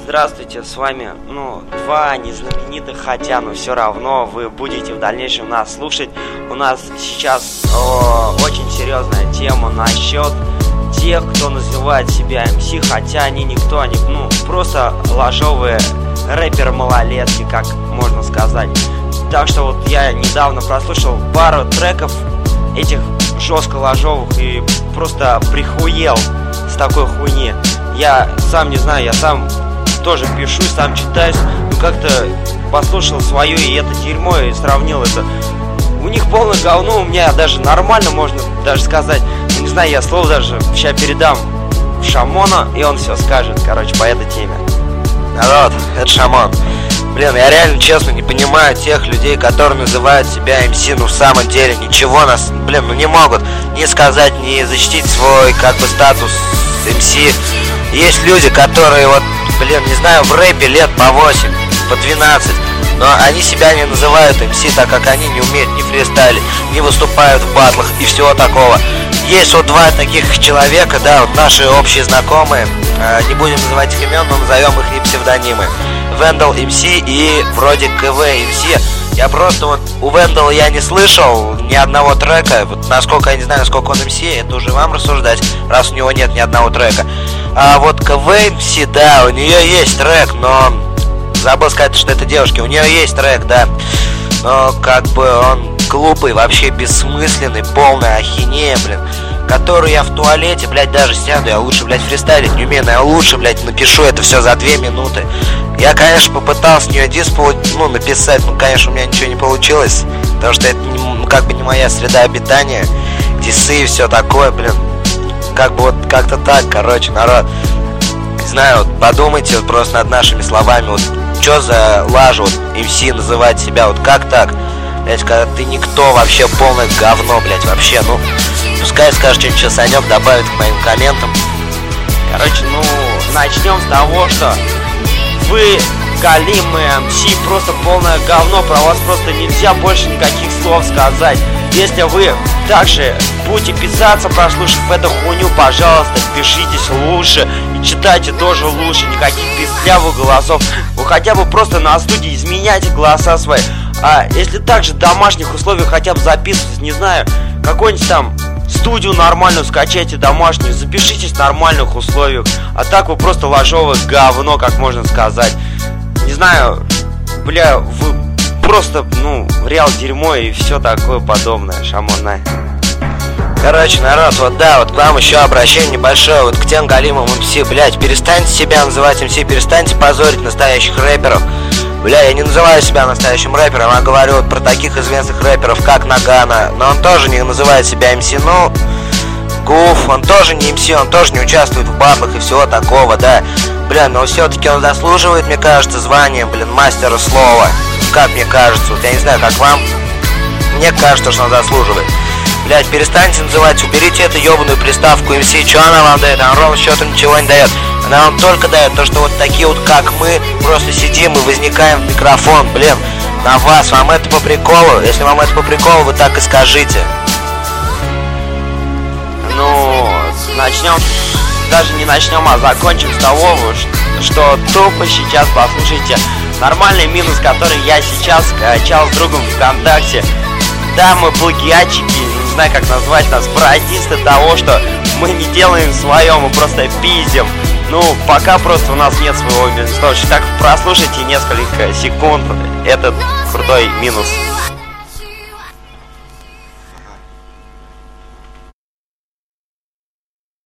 Здравствуйте, с вами, два незнаменитых, хотя, все равно вы будете в дальнейшем нас слушать. У нас сейчас очень серьезная тема насчет тех, кто называет себя МС, хотя они никто, они, просто ложовые рэперы-малолетки, как можно сказать. Так что вот я недавно прослушал пару треков этих жестко ложовых и просто прихуел с такой хуйни. Я сам не знаю, я сам тоже пишу, сам читаю, как-то послушал свое и это дерьмо и сравнил это. У них полное говно, у меня даже нормально, можно даже сказать. Не знаю, я слово даже сейчас передам Шамона, и он все скажет, по этой теме. Народ, это Шамон. Блин, я реально честно не понимаю тех людей, которые называют себя МС, в самом деле ничего нас, не могут ни сказать, ни защитить свой, статус МС. Есть люди, которые не знаю, в рэпе лет по 8, по 12, но они себя не называют МС, так как они не умеют ни фристайлить, не выступают в батлах и всего такого. Есть два таких человека, наши общие знакомые, не будем называть их имен, но назовем их псевдонимы. Вендел МС и вроде КВ МС. Я просто у Вендела я не слышал ни одного трека. Насколько я не знаю, насколько он МС, это уже вам рассуждать, раз у него нет ни одного трека. А КВ МС, да, у нее есть трек, но забыл сказать, что это девушка. У нее есть трек, да, но он глупый, вообще бессмысленный, полная ахинея, которую я в туалете, даже сяду, я лучше, фристайлить не умею, но я лучше, напишу это все за 2 минуты. Я, конечно, попытался с нее диск, написать, конечно, у меня ничего не получилось, потому что это, не моя среда обитания, дисы и все такое, как-то так, народ. Не знаю, подумайте просто над нашими словами, что за лажу, МС называть себя, как так? Когда ты никто, вообще полное говно, вообще, пускай скажет что-нибудь сейчас Санек, добавит к моим комментам. Начнем с того, что вы, галимые МС, просто полное говно, про вас просто нельзя больше никаких слов сказать. Если вы также будете писаться, прослушав эту хуйню, пожалуйста, пишитесь лучше и читайте тоже лучше, никаких писклявых голосов. Вы хотя бы просто на студии изменяйте голоса свои. А если также в домашних условиях хотя бы записывать, не знаю, какой-нибудь там студию нормальную скачайте домашнюю, запишитесь в нормальных условиях. А так вы просто ложовое говно, как можно сказать. Не знаю, вы просто, реал дерьмо и все такое подобное, Шамон, на. Народ, к вам еще обращение небольшое, к тем галимым МС, перестаньте себя называть МС, перестаньте позорить настоящих рэперов. Я не называю себя настоящим рэпером, а говорю про таких известных рэперов, как Нагана, но он тоже не называет себя МС, Гуф, он тоже не МС, он тоже не участвует в батлах и всего такого, да. Но все-таки он заслуживает, мне кажется, звания, мастера слова, как мне кажется, я не знаю, как вам, мне кажется, что он заслуживает. Перестаньте называть, уберите эту ебаную приставку МС, что она вам дает, она ровно счетом ничего не дает. Она вам только дает то, что такие как мы, просто сидим и возникаем в микрофон, на вас, вам это по приколу, если вам это по приколу, вы так и скажите. Начнем, даже не начнем, а закончим с того, что тупо сейчас послушайте нормальный минус, который я сейчас скачал с другом ВКонтакте. Да, мы плагиатчики, не знаю, как назвать нас, пародисты того, что мы не делаем свое, мы просто пиздим. Пока просто у нас нет своего минуса. Так прослушайте несколько секунд этот крутой минус.